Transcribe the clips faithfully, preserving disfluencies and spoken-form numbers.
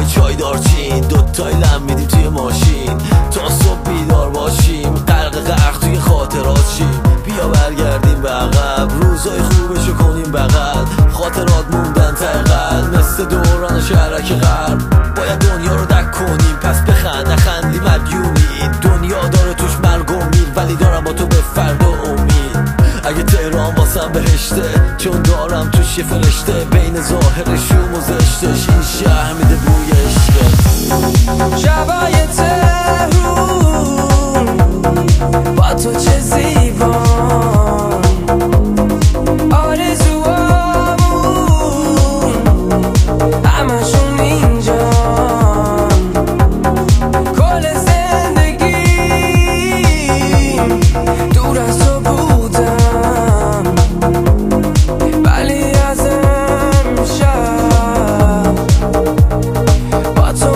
چای دارچین، دوتای لم میدیم توی ماشین تا صبح بیدار باشیم، غرق غرق توی خاطرات شیم. بیا برگردیم به عقب، روزای خوبشو کنیم بغل، خاطرات موندن تقل مثل دوران شهرک غرب. باید دنیا رو دک کنیم پس بخند، نخندی مدیونی. دنیا داره توش مرگ و میر، ولی دارم با تو به فردا امید. اگه تهران واسم بهشته، چون دارم توش یه فرشته، بین ظاهر شوم و زشتش این شهر میده بوی عشقت. شبای تهرون با تو چه زیبان، آرزوامون همشون اینجا، کل زندگیم دور از تو بودم، ولی از امشب با تو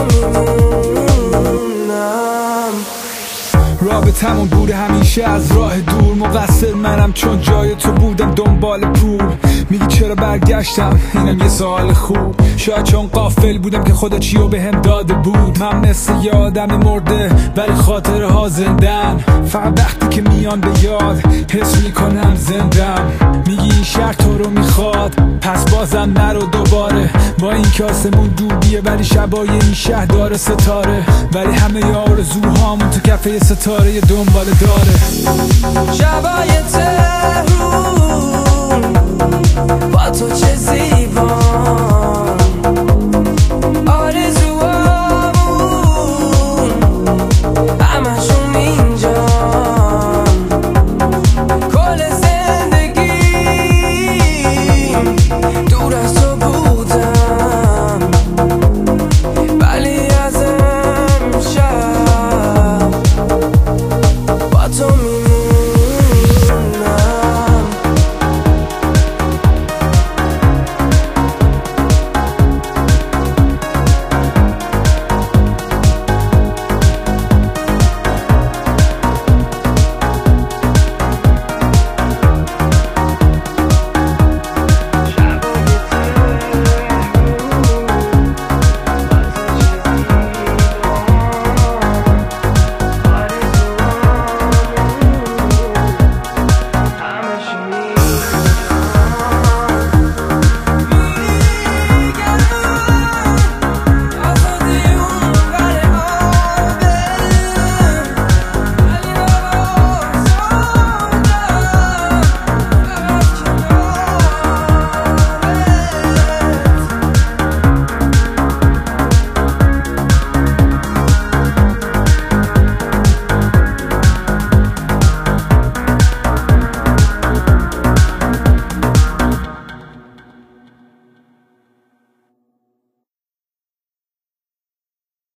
میمونم. رابطمون بوده همیشه از راه دور، مقصر منم چون جای تو بودم دنبال پول. میگی چرا برگشتم؟ اینم یه سوال خوب. شاید چون غافل بودم که خدا چیو بهم داده بود. من مثل یه آدم مرده ولی خاطره ها زندن، فقط وقتی که میان به یاد حس میکنم زندم. میگی این شهر تو رو میخواد پس بازم نرو دوباره، با این که آسمون دوبیه ولی شبای این شهر داره ستاره، ولی همه آرزوهامون تو کفه یه ستاره دنبال داره. شبای تهرون با تو چه زیبا،